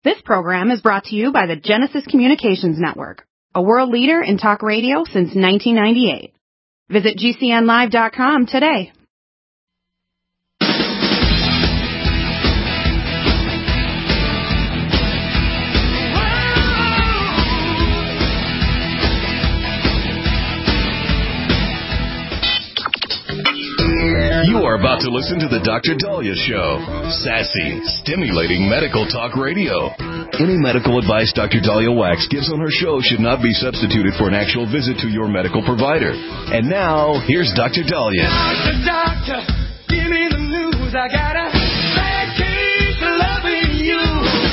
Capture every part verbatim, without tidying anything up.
This program is brought to you by the Genesis Communications Network, a world leader in talk radio since nineteen ninety-eight. Visit G C N live dot com today. You are about to listen to the Doctor Daliah Show. Sassy, stimulating medical talk radio. Any medical advice Doctor Daliah Wax gives on her show should not be substituted for an actual visit to your medical provider. And now, here's Doctor Daliah. Doctor, doctor, give me the news. I got a bad case of loving you.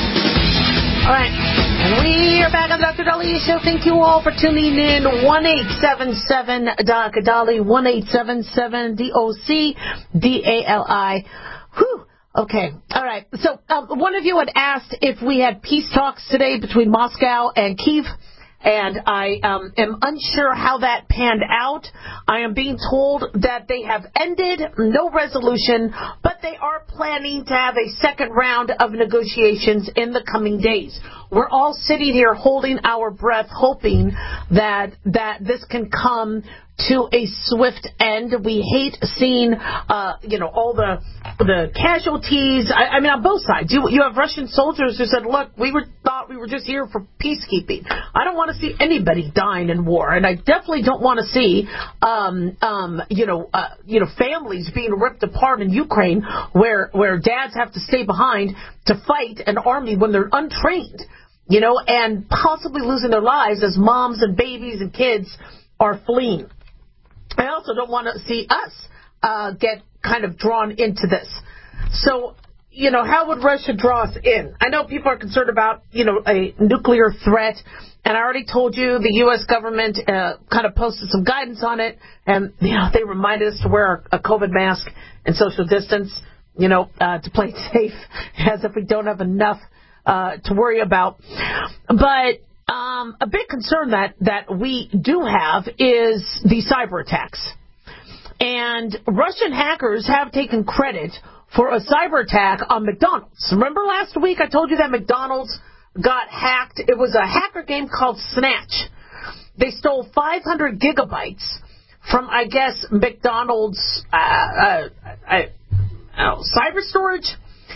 All right. And we are back on the Doctor Daliah Show. Thank you all for tuning in. one eight seven seven Doctor Daliah, one eight seven seven D O C D A L I. Whew. Okay. All right. So um, one of you had asked if we had peace talks today between Moscow and Kyiv. And I um, am unsure how that panned out. I am being told that they have ended, no resolution, but they are planning to have a second round of negotiations in the coming days. We're all sitting here holding our breath, hoping that that this can come to a swift end. We hate seeing, uh, you know, all the the casualties. I, I mean, on both sides. You you have Russian soldiers who said, "Look, we were thought we were just here for peacekeeping." I don't want to see anybody dying in war, and I definitely don't want to see, um, um, you know, uh, you know, families being ripped apart in Ukraine, where where dads have to stay behind to fight an army when they're untrained, you know, and possibly losing their lives as moms and babies and kids are fleeing. I also don't want to see us uh, get kind of drawn into this. So, you know, how would Russia draw us in? I know people are concerned about, you know, a nuclear threat, and I already told you the U S government uh, kind of posted some guidance on it, and, you know, they reminded us to wear a COVID mask and social distance, you know, uh, to play it safe, as if we don't have enough uh, to worry about. But Um, a big concern that, that we do have is the cyber attacks. And Russian hackers have taken credit for a cyber attack on McDonald's. Remember last week I told you that McDonald's got hacked? It was a hacker game called Snatch. They stole five hundred gigabytes from, I guess, McDonald's uh, uh, uh, uh, cyber storage.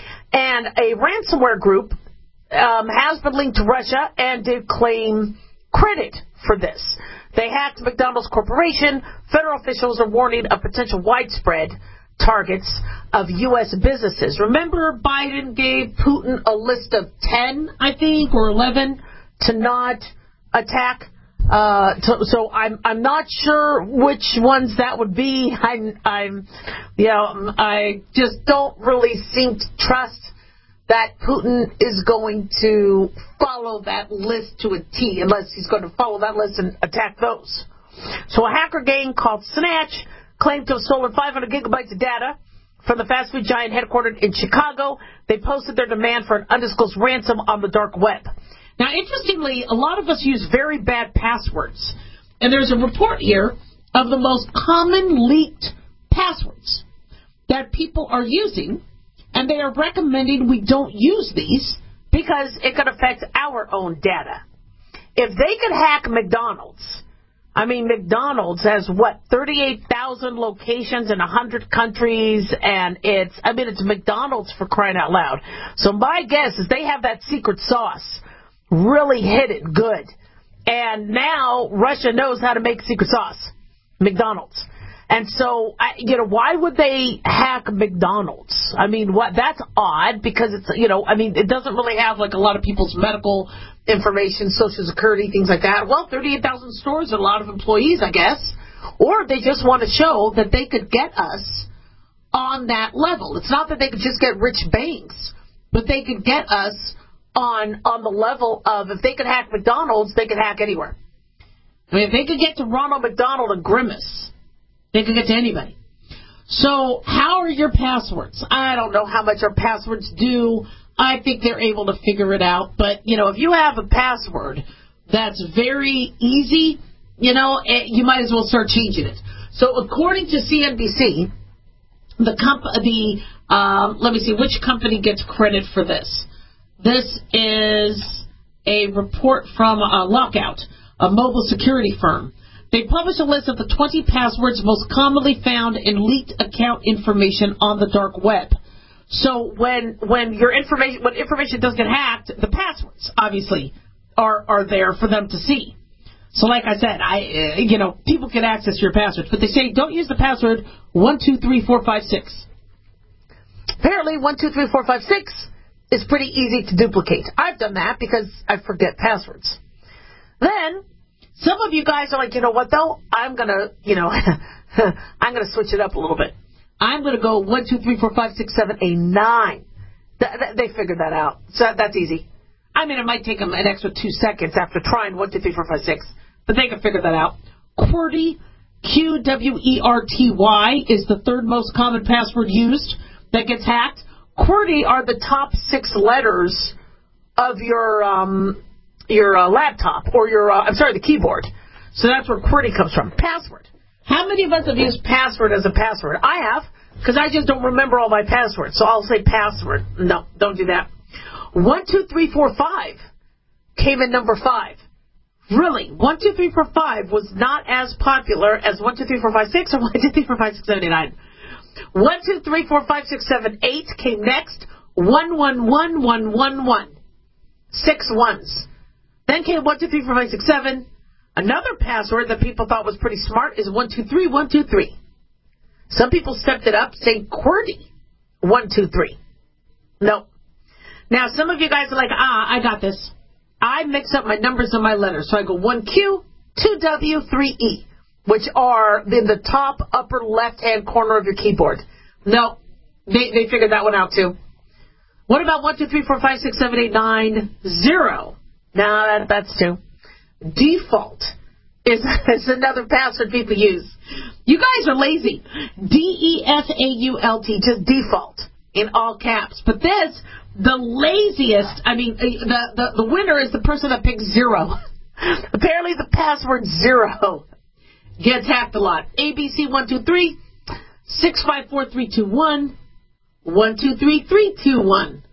And a ransomware group Um, has been linked to Russia and did claim credit for this. They hacked McDonald's Corporation. Federal officials are warning of potential widespread targets of U S businesses. Remember, Biden gave Putin a list of ten, I think, or eleven to not attack. Uh, to, so I'm I'm not sure which ones that would be. I'm I'm you know I just don't really seem to trust that Putin is going to follow that list to a T, unless he's going to follow that list and attack those. So a hacker gang called Snatch claimed to have stolen five hundred gigabytes of data from the fast food giant headquartered in Chicago. They posted their demand for an undisclosed ransom on the dark web. Now, interestingly, a lot of us use very bad passwords. And there's a report here of the most common leaked passwords that people are using. And they are recommending we don't use these because it could affect our own data. If they could hack McDonald's, I mean, McDonald's has, what, thirty-eight thousand locations in one hundred countries, and it's, I mean, it's McDonald's for crying out loud. So my guess is they have that secret sauce really hidden good. And now Russia knows how to make secret sauce, McDonald's. And so, you know, why would they hack McDonald's? I mean, what? That's odd because it's, you know, I mean, it doesn't really have like a lot of people's medical information, Social Security, things like that. Well, thirty-eight thousand stores and a lot of employees, I guess. Or they just want to show that they could get us on that level. It's not that they could just get rich banks, but they could get us on on the level of if they could hack McDonald's, they could hack anywhere. I mean, if they could get to Ronald McDonald and Grimace, they could get to anybody. So how are your passwords? I don't know how much our passwords do. I think they're able to figure it out. But, you know, if you have a password that's very easy, you know, you might as well start changing it. So according to C N B C, the comp- the um, let me see, which company gets credit for this? This is a report from uh, Lockout, a mobile security firm. They published a list of the twenty passwords most commonly found in leaked account information on the dark web. So when when your information when information does get hacked, the passwords obviously are are there for them to see. So like I said, I uh, you know people can access your passwords, but they say don't use the password one two three four five six. Apparently, one two three four five six is pretty easy to duplicate. I've done that because I forget passwords. Then some of you guys are like, you know what though? I'm gonna you know I'm gonna switch it up a little bit. I'm going to go one, two, three, four, five, six, seven, eight, nine. Th- th- they figured that out. So that's easy. I mean, it might take them an extra two seconds after trying one, two, three, four, five, six. But they can figure that out. QWERTY, Q W E R T Y, is the third most common password used that gets hacked. QWERTY are the top six letters of your um, your uh, laptop or your, uh, I'm sorry, the keyboard. So that's where QWERTY comes from. Password. How many of us have used password as a password? I have, because I just don't remember all my passwords. So I'll say password. No, don't do that. One, two, three, four, five came in number five. Really, one, two, three, four, five was not as popular as one, two, three, four, five, six or one, two, three, four, five, six, seven, eight, nine. One, two, three, four, five, six, seven, eight came next. One, one, one, one, one, one. Six ones. Then came one, two, three, four, five, six, seven. Another password that people thought was pretty smart is one two three one two three. Some people stepped it up, saying QWERTY one two three. No. Now, some of you guys are like, ah, I got this. I mix up my numbers and my letters. So I go one Q, two W, three E, which are in the top upper left-hand corner of your keyboard. No, they, they figured that one out too. What about one two three four five six seven eight nine zero? No, that, that's two. Default is, is another password people use. You guys are lazy. D E F A U L T, just default in all caps. But this, the laziest, I mean, the, the, the winner is the person that picks zero. Apparently the password zero gets hacked a lot. A B C one two three, six five four three two one, one two three three two one.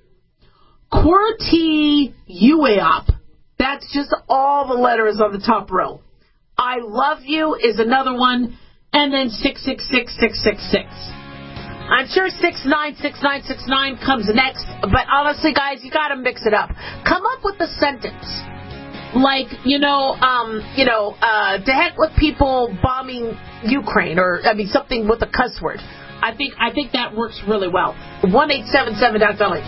QWERTY U A O P. That's just all the letters on the top row. I love you is another one, and then six six six six six six. I'm sure six nine six nine six nine comes next, but honestly, guys, you got to mix it up. Come up with a sentence like, you know, um, you know, uh, to heck with people bombing Ukraine, or I mean something with a cuss word. I think I think that works really well. One eight seven seven Doctor Dolly.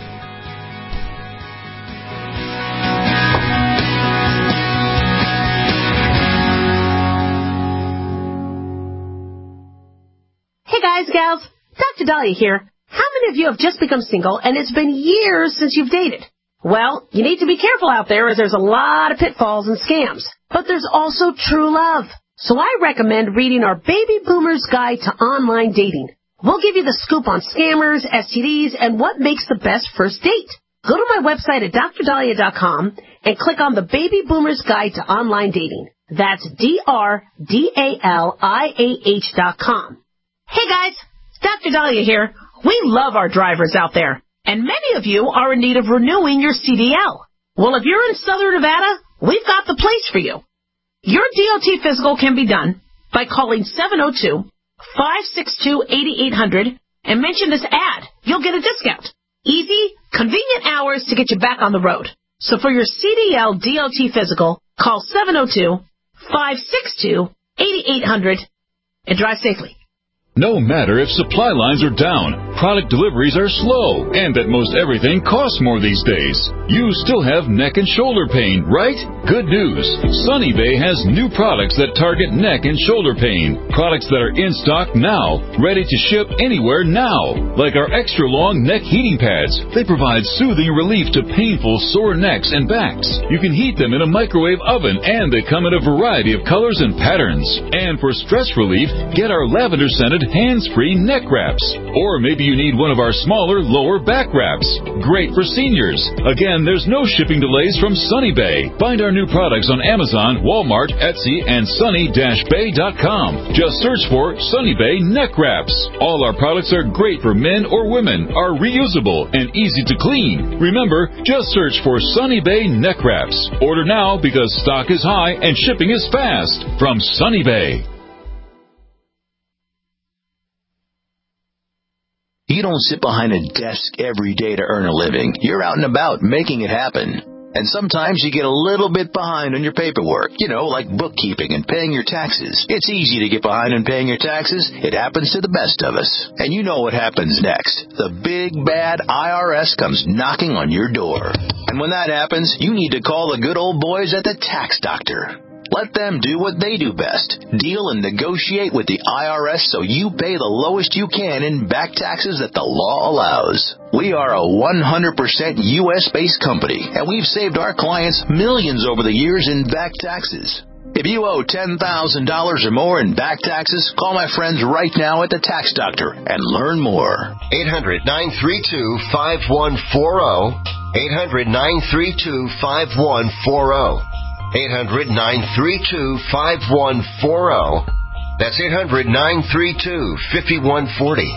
Hey guys, gals, Doctor Dahlia here. How many of you have just become single and it's been years since you've dated? Well, you need to be careful out there as there's a lot of pitfalls and scams. But there's also true love. So I recommend reading our Baby Boomer's Guide to Online Dating. We'll give you the scoop on scammers, S T Ds, and what makes the best first date. Go to my website at dr dahlia dot com and click on the Baby Boomer's Guide to Online Dating. That's D R D A L I A H dot com. Hey guys, Doctor Dahlia here. We love our drivers out there, and many of you are in need of renewing your C D L. Well, if you're in Southern Nevada, we've got the place for you. Your D O T physical can be done by calling seven oh two, five six two, eight eight hundred and mention this ad. You'll get a discount. Easy, convenient hours to get you back on the road. So for your C D L D O T physical, call seven oh two, five six two, eight eight hundred and drive safely. No matter if supply lines are down, product deliveries are slow, and that most everything costs more these days, you still have neck and shoulder pain, right? Good news. Sunny Bay has new products that target neck and shoulder pain. Products that are in stock now, ready to ship anywhere now. Like our extra long neck heating pads. They provide soothing relief to painful sore necks and backs. You can heat them in a microwave oven, and they come in a variety of colors and patterns. And for stress relief, get our lavender scented patented hands-free neck wraps. Or maybe you need one of our smaller lower back wraps. Great for seniors. Again, there's no shipping delays from Sunny Bay. Find our new products on Amazon, Walmart, Etsy, and sunny dash bay dot com. Just search for Sunny Bay Neck Wraps. All our products are great for men or women, are reusable, and easy to clean. Remember, just search for Sunny Bay Neck Wraps. Order now because stock is high and shipping is fast from Sunny Bay. You don't sit behind a desk every day to earn a living. You're out and about making it happen. And sometimes you get a little bit behind on your paperwork, you know, like bookkeeping and paying your taxes. It's easy to get behind on paying your taxes. It happens to the best of us. And you know what happens next. The big, bad I R S comes knocking on your door. And when that happens, you need to call the good old boys at the Tax Doctor. Let them do what they do best. Deal and negotiate with the I R S so you pay the lowest you can in back taxes that the law allows. We are a one hundred percent U S-based company, and we've saved our clients millions over the years in back taxes. If you owe ten thousand dollars or more in back taxes, call my friends right now at the Tax Doctor and learn more. eight hundred, nine three two, five one four zero. eight hundred, nine three two, five one four zero. eight hundred, nine three two, five one four zero. That's eight hundred, nine three two, five one four zero.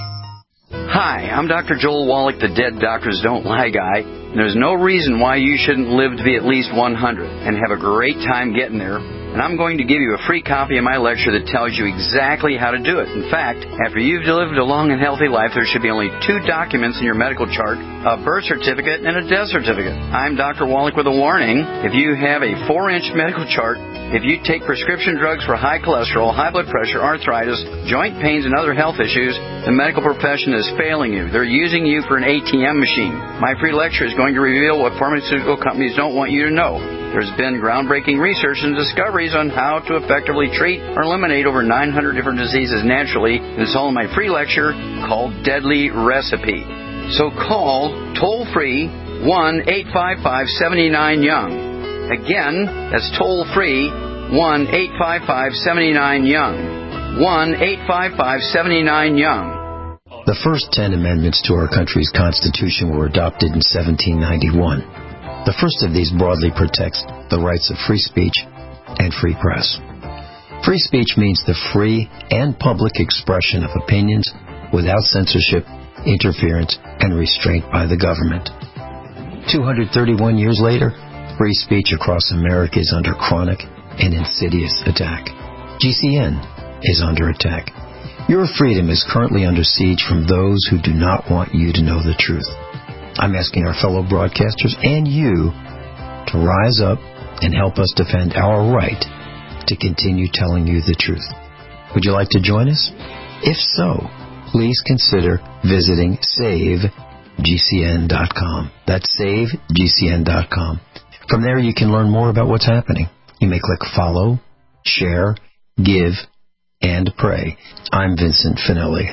Hi, I'm Doctor Joel Wallach, the Dead Doctors Don't Lie guy. There's no reason why you shouldn't live to be at least one hundred and have a great time getting there. And I'm going to give you a free copy of my lecture that tells you exactly how to do it. In fact, after you've lived a long and healthy life, there should be only two documents in your medical chart, a birth certificate and a death certificate. I'm Doctor Wallach with a warning. If you have a four-inch medical chart, if you take prescription drugs for high cholesterol, high blood pressure, arthritis, joint pains, and other health issues, the medical profession is failing you. They're using you for an A T M machine. My free lecture is going to reveal what pharmaceutical companies don't want you to know. There's been groundbreaking research and discoveries on how to effectively treat or eliminate over nine hundred different diseases naturally. And it's all in my free lecture called Deadly Recipe. So call toll-free one eight five five, seven nine young. Again, that's toll-free one eight five five, seven nine young. one eight five five, seven nine young. The first ten amendments to our country's Constitution were adopted in seventeen ninety-one. The first of these broadly protects the rights of free speech and free press. Free speech means the free and public expression of opinions without censorship, interference, and restraint by the government. two hundred thirty-one years later, free speech across America is under chronic and insidious attack. G C N is under attack. Your freedom is currently under siege from those who do not want you to know the truth. I'm asking our fellow broadcasters and you to rise up and help us defend our right to continue telling you the truth. Would you like to join us? If so, please consider visiting save G C N dot com. That's save G C N dot com. From there, you can learn more about what's happening. You may click follow, share, give, and pray. I'm Vincent Finelli.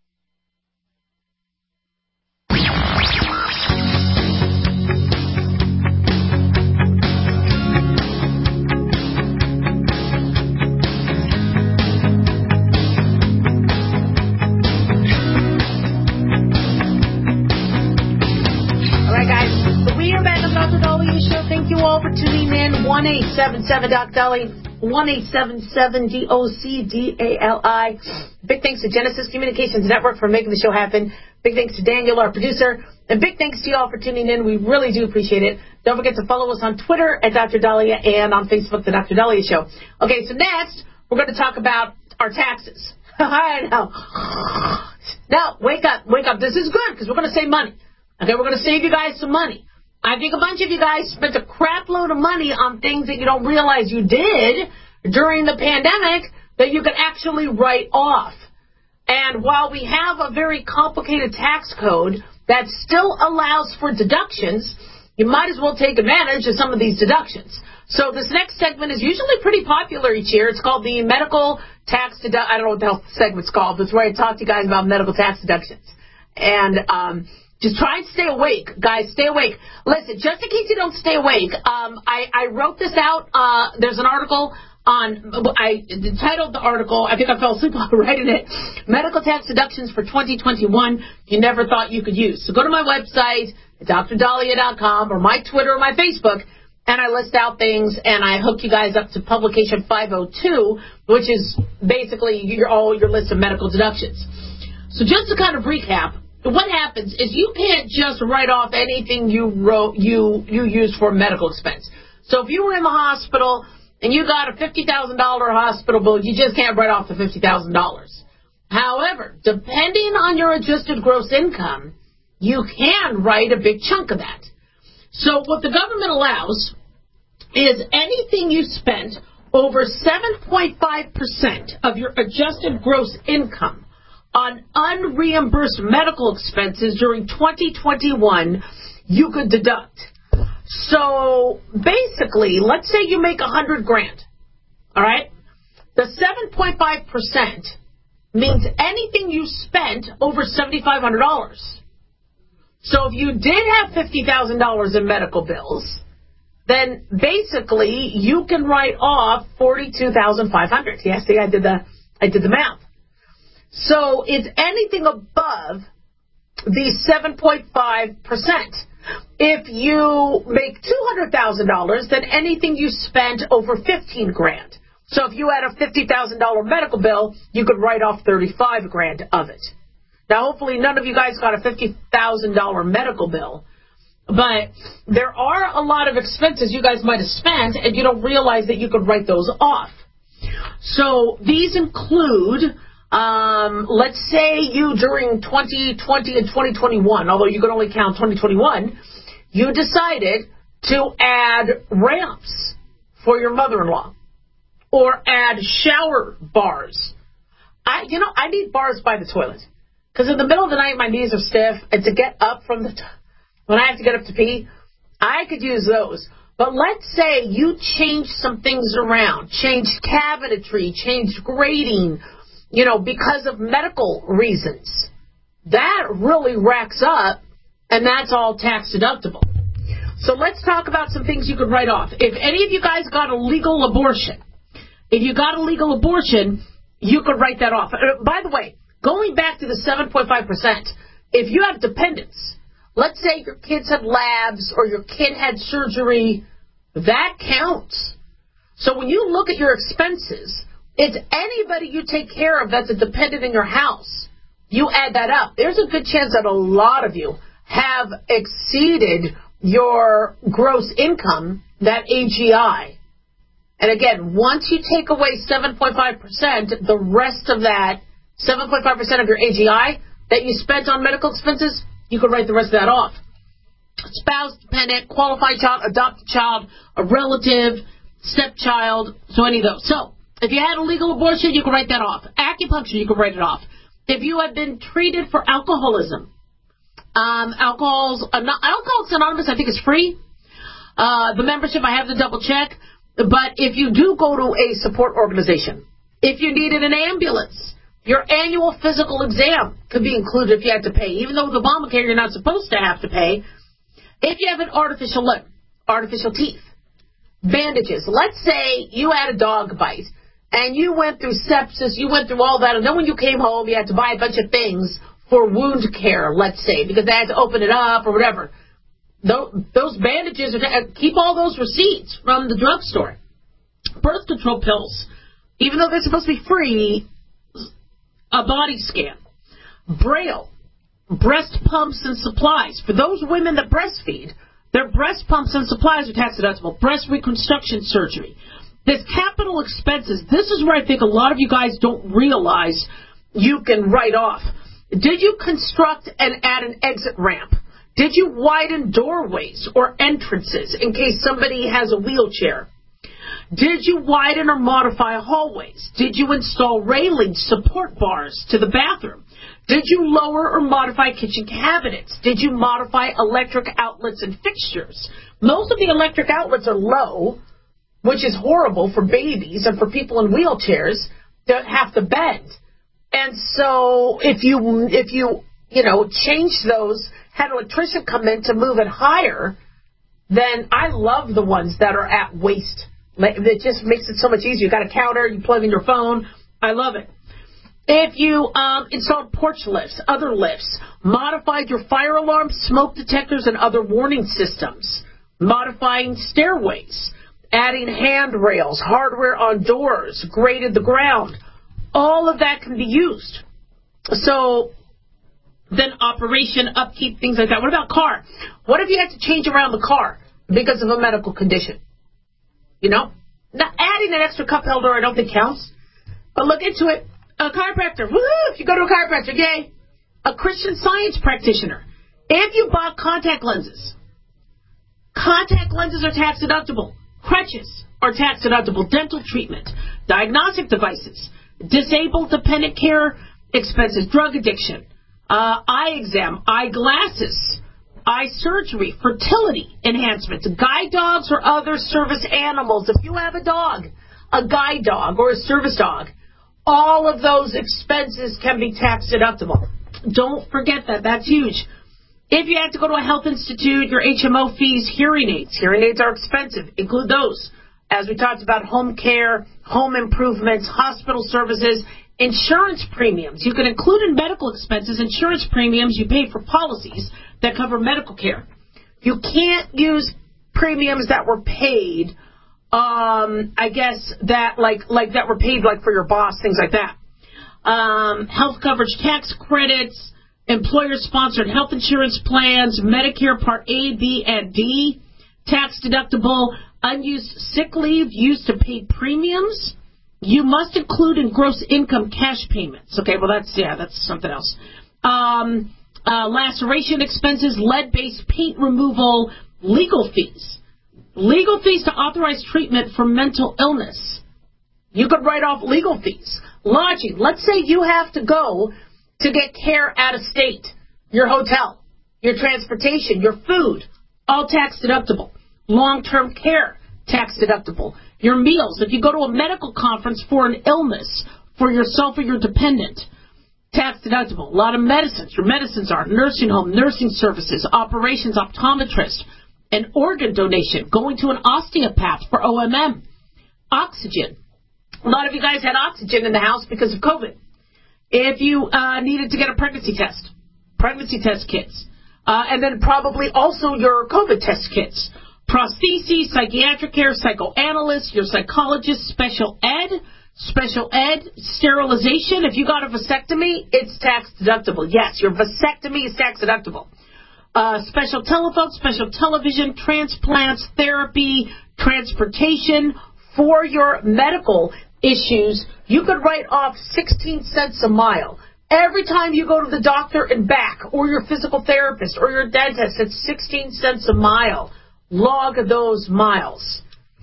For tuning in, one eight seven seven Doc Dolly, one eight seven seven D O C D A L I. Big thanks to Genesis Communications Network for making the show happen. Big thanks to Daniel, our producer. And big thanks to you all for tuning in. We really do appreciate it. Don't forget to follow us on Twitter at Doctor Dahlia and on Facebook, The Doctor Dahlia Show. Okay, so next, we're going to talk about our taxes. I know. Now, wake up, wake up. This is good because we're going to save money. Okay, we're going to save you guys some money. I think a bunch of you guys spent a crap load of money on things that you don't realize you did during the pandemic that you could actually write off. And while we have a very complicated tax code that still allows for deductions, you might as well take advantage of some of these deductions. So this next segment is usually pretty popular each year. It's called the medical tax deduction. I don't know what the hell the segment's called, but it's where I talk to you guys about medical tax deductions. And, um... just try and stay awake, guys. Stay awake. Listen, just in case you don't stay awake, um, I, I wrote this out. Uh, there's an article on, I titled the article, I think I fell asleep while writing it, Medical Tax Deductions for twenty twenty-one You Never Thought You Could Use. So go to my website, d r dahlia dot com, or my Twitter or my Facebook, and I list out things, and I hook you guys up to publication five oh two, which is basically your, all your list of medical deductions. So just to kind of recap, what happens is you can't just write off anything you wrote you you used for a medical expense. So if you were in the hospital and you got a fifty thousand dollars hospital bill, you just can't write off the fifty thousand dollars. However, depending on your adjusted gross income, you can write a big chunk of that. So what the government allows is anything you spent over seven point five percent of your adjusted gross income on unreimbursed medical expenses during twenty twenty-one, you could deduct. So basically, let's say you make a hundred grand, all right? The seven point five percent means anything you spent over seven thousand five hundred dollars. So if you did have fifty thousand dollars in medical bills, then basically you can write off forty-two thousand five hundred dollars. Yes, see, I did the I did the math. So it's anything above the seven point five percent. If you make two hundred thousand dollars, then anything you spent over fifteen grand. So if you had a fifty thousand dollars medical bill, you could write off thirty-five grand of it. Now, hopefully none of you guys got a fifty thousand dollars medical bill, but there are a lot of expenses you guys might have spent, and you don't realize that you could write those off. So these include, um, let's say you during twenty twenty and twenty twenty-one, although you could only count twenty twenty-one, you decided to add ramps for your mother-in-law or add shower bars. I, you know, I need bars by the toilet. Because in the middle of the night, my knees are stiff, and to get up from the, t- when I have to get up to pee, I could use those. But let's say you changed some things around, changed cabinetry, changed grading, you know, because of medical reasons. That really racks up, and that's all tax deductible. So let's talk about some things you could write off. If any of you guys got a legal abortion, if you got a legal abortion, you could write that off. Uh, by the way, going back to the seven point five percent, if you have dependents, let's say your kids had labs or your kid had surgery, that counts. So when you look at your expenses, it's anybody you take care of that's a dependent in your house. You add that up. There's a good chance that a lot of you have exceeded your gross income, that A G I. And again, once you take away seven point five percent, the rest of that seven point five percent of your A G I that you spent on medical expenses, you can write the rest of that off. Spouse, dependent, qualified child, adopted child, a relative, stepchild, so any of those. So, if you had a legal abortion, you can write that off. Acupuncture, you can write it off. If you have been treated for alcoholism, um, alcohol's, uh, Alcoholics Anonymous, I think, is free. Uh, the membership, I have to double check. But if you do go to a support organization, if you needed an ambulance, your annual physical exam could be included if you had to pay. Even though with Obamacare you're not supposed to have to pay. If you have an artificial lip, artificial teeth, bandages. Let's say you had a dog bite and you went through sepsis, you went through all that, and then when you came home you had to buy a bunch of things for wound care, let's say, because they had to open it up or whatever. Those bandages, are, keep all those receipts from the drugstore. Birth control pills, even though they're supposed to be free, a body scan. Braille, breast pumps and supplies. For those women that breastfeed, their breast pumps and supplies are tax deductible. Breast reconstruction surgery. This capital expenses, this is where I think a lot of you guys don't realize you can write off. Did you construct and add an exit ramp? Did you widen doorways or entrances in case somebody has a wheelchair? Did you widen or modify hallways? Did you install railings, support bars to the bathroom? Did you lower or modify kitchen cabinets? Did you modify electric outlets and fixtures? Most of the electric outlets are low, which is horrible for babies and for people in wheelchairs that have to bend. And so if you, if you, you know, change those, had an electrician come in to move it higher, then I love the ones that are at waist It just makes it so much easier. You got a counter, you plug in your phone. I love it. If you um, installed porch lifts, other lifts, modified your fire alarms, smoke detectors, and other warning systems, modifying stairways, adding handrails, hardware on doors, graded the ground, all of that can be used. So then operation, upkeep, things like that. What about car? What if you had to change around the car because of a medical condition? You know? Now, adding an extra cup holder I don't think counts, but look into it. A chiropractor, woohoo, if you go to a chiropractor, yay. A Christian Science practitioner. If you bought contact lenses, contact lenses are tax deductible. Crutches are tax deductible. Dental treatment, diagnostic devices, disabled dependent care expenses, drug addiction, uh, eye exam, eyeglasses, eye surgery, fertility enhancements, guide dogs or other service animals. If you have a dog, a guide dog or a service dog, all of those expenses can be tax deductible. Don't forget that. That's huge. If you have to go to a health institute, your H M O fees, hearing aids. Hearing aids are expensive. Include those. As we talked about, home care, home improvements, hospital services, insurance premiums. You can include in medical expenses insurance premiums you pay for policies that cover medical care. You can't use premiums that were paid Um, I guess that like like that were paid like for your boss, things like that. Um, health coverage tax credits, employer-sponsored health insurance plans, Medicare Part A, B, and D, tax deductible, unused sick leave used to pay premiums. You must include in gross income cash payments. Okay, well that's yeah, that's something else. Um, uh, laceration expenses, lead-based paint removal, legal fees. Legal fees to authorize treatment for mental illness. You could write off legal fees. Lodging. Let's say you have to go to get care out of state. Your hotel, your transportation, your food, all tax deductible. Long-term care, tax deductible. Your meals. If you go to a medical conference for an illness, for yourself or your dependent, tax deductible. A lot of medicines. Your medicines are nursing home, nursing services, operations, optometrist, an organ donation, going to an osteopath for O M M, oxygen. A lot of you guys had oxygen in the house because of COVID. If you uh, needed to get a pregnancy test, pregnancy test kits, uh, and then probably also your COVID test kits, prostheses, psychiatric care, psychoanalyst, your psychologist, special ed, special ed, sterilization. If you got a vasectomy, it's tax deductible. Yes, your vasectomy is tax deductible. Uh, special telephone, special television, transplants, therapy, transportation. For your medical issues, you could write off sixteen cents a mile. Every time you go to the doctor and back, or your physical therapist, or your dentist, it's sixteen cents a mile. Log those miles.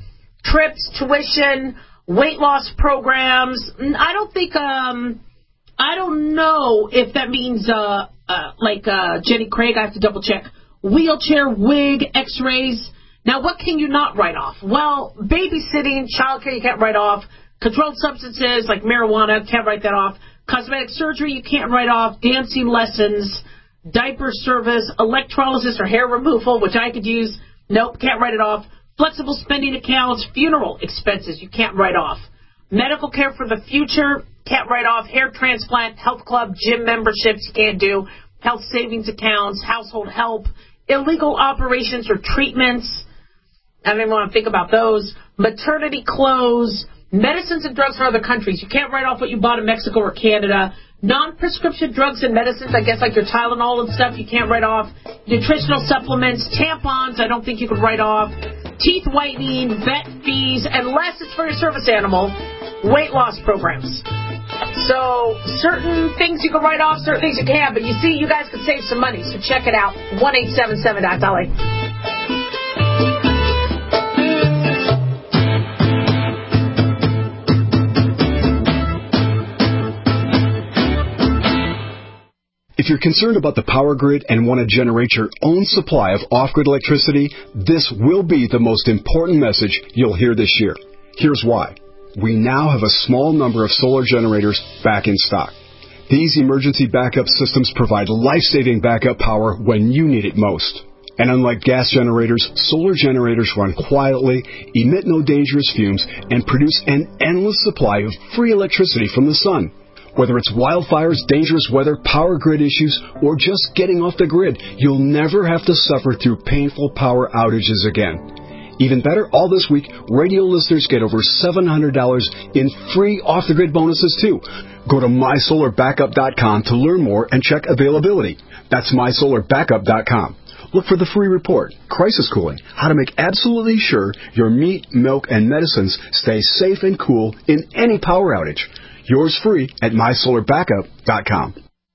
Trips, tuition, weight loss programs. I don't think, um, I don't know if that means, uh, Uh, like uh, Jenny Craig, I have to double check. Wheelchair, wig, x-rays. Now, what can you not write off? Well, babysitting, childcare, you can't write off. Controlled substances like marijuana, can't write that off. Cosmetic surgery, you can't write off. Dancing lessons, diaper service, electrolysis or hair removal, which I could use. Nope, can't write it off. Flexible spending accounts, funeral expenses, you can't write off. Medical care for the future, can't write off. Hair transplant, health club, gym memberships, you can't do. Health savings accounts, household help, illegal operations or treatments. I don't even want to think about those. Maternity clothes, medicines and drugs from other countries. You can't write off what you bought in Mexico or Canada. Non-prescription drugs and medicines, I guess like your Tylenol and stuff, you can't write off. Nutritional supplements, tampons, I don't think you could write off. Teeth whitening, vet fees, unless it's for your service animal, weight loss programs. So certain things you can write off, certain things you can't. But you see, you guys could save some money. So check it out. one eight seven seven dot Dolly. If you're concerned about the power grid and want to generate your own supply of off-grid electricity, this will be the most important message you'll hear this year. Here's why. We now have a small number of solar generators back in stock. These emergency backup systems provide life-saving backup power when you need it most. And unlike gas generators, solar generators run quietly, emit no dangerous fumes, and produce an endless supply of free electricity from the sun. Whether it's wildfires, dangerous weather, power grid issues, or just getting off the grid, you'll never have to suffer through painful power outages again. Even better, all this week, radio listeners get over seven hundred dollars in free off-the-grid bonuses, too. Go to my solar backup dot com to learn more and check availability. That's my solar backup dot com. Look for the free report, Crisis Cooling, how to make absolutely sure your meat, milk, and medicines stay safe and cool in any power outage. Yours free at my solar backup dot com.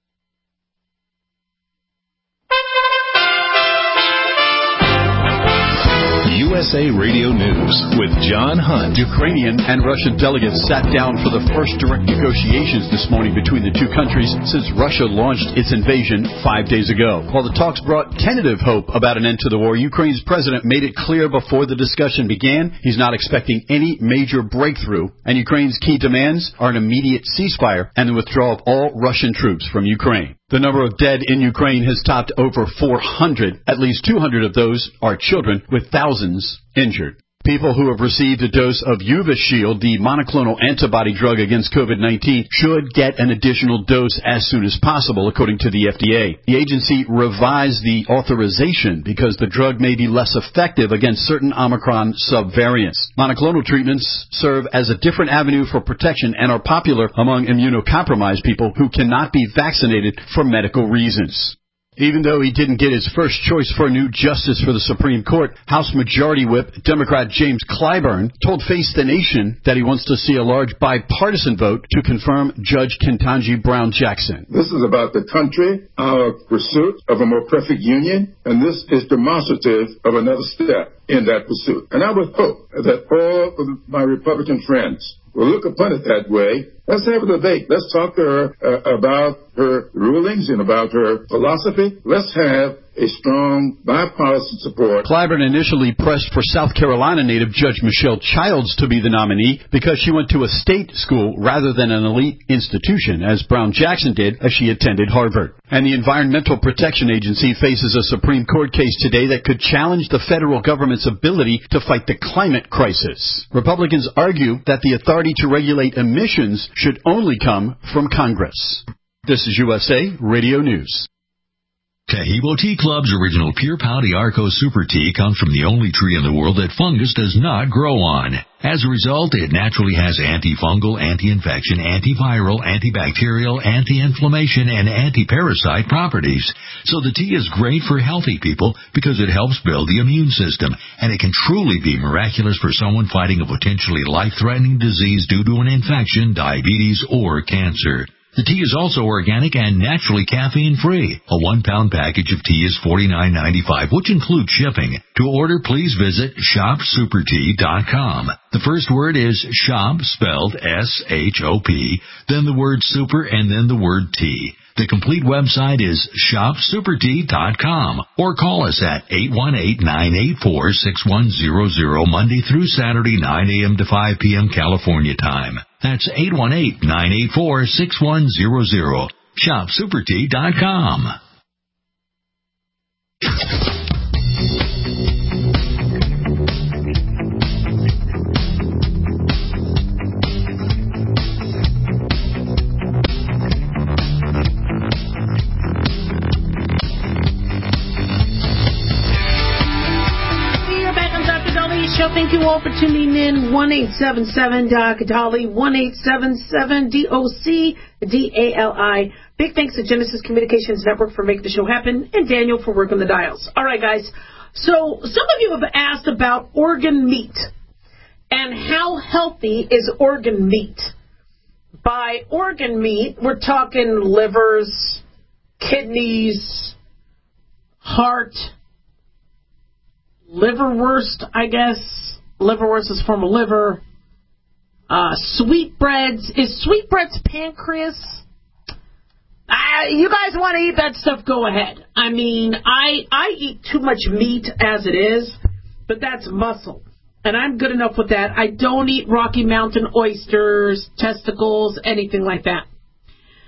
U S A Radio News with John Hunt. Ukrainian and Russian delegates sat down for the first direct negotiations this morning between the two countries since Russia launched its invasion five days ago. While the talks brought tentative hope about an end to the war, Ukraine's president made it clear before the discussion began he's not expecting any major breakthrough, and Ukraine's key demands are an immediate ceasefire and the withdrawal of all Russian troops from Ukraine. The number of dead in Ukraine has topped over four hundred. At least two hundred of those are children, with thousands injured. People who have received a dose of Evusheld, the monoclonal antibody drug against COVID nineteen, should get an additional dose as soon as possible, according to the F D A. The agency revised the authorization because the drug may be less effective against certain Omicron subvariants. Monoclonal treatments serve as a different avenue for protection and are popular among immunocompromised people who cannot be vaccinated for medical reasons. Even though he didn't get his first choice for a new justice for the Supreme Court, House Majority Whip Democrat James Clyburn told Face the Nation that he wants to see a large bipartisan vote to confirm Judge Ketanji Brown Jackson. This is about the country, our pursuit of a more perfect union, and this is demonstrative of another step in that pursuit. And I would hope that all of my Republican friends will look upon it that way. Let's have a debate. Let's talk to her uh, about her rulings and about her philosophy. Let's have a strong bipartisan support. Clyburn initially pressed for South Carolina native Judge Michelle Childs to be the nominee because she went to a state school rather than an elite institution, as Brown Jackson did as she attended Harvard. And the Environmental Protection Agency faces a Supreme Court case today that could challenge the federal government's ability to fight the climate crisis. Republicans argue that the authority to regulate emissions should only come from Congress. This is U S A Radio News. Tahibo Tea Club's original Pure Pau Arco Super Tea comes from the only tree in the world that fungus does not grow on. As a result, it naturally has antifungal, anti-infection, antiviral, antibacterial, anti-inflammation, and anti-parasite properties. So the tea is great for healthy people because it helps build the immune system, and it can truly be miraculous for someone fighting a potentially life-threatening disease due to an infection, diabetes, or cancer. The tea is also organic and naturally caffeine-free. A one-pound package of tea is forty-nine ninety-five, which includes shipping. To order, please visit shop super tea dot com. The first word is shop, spelled S H O P, then the word super, and then the word tea. The complete website is shop super tea dot com, or call us at eight one eight, nine eight four, six one zero zero Monday through Saturday, nine a.m. to five p.m. California time. That's eight one eight, nine eight four, six one zero zero. shop super tea dot com. Thank you all for tuning in. one eight seven seven D O C D A L I, one eight seven seven D O C D A L I. Big thanks to Genesis Communications Network for making the show happen, and Daniel for working the dials. All right, guys. So some of you have asked about organ meat and how healthy is organ meat. By organ meat, we're talking livers, kidneys, heart, liverwurst, I guess. Liverwurst is from a liver. Uh, sweetbreads. Is sweetbreads pancreas? Uh, you guys want to eat that stuff, go ahead. I mean, I, I eat too much meat as it is, but that's muscle. And I'm good enough with that. I don't eat Rocky Mountain oysters, testicles, anything like that.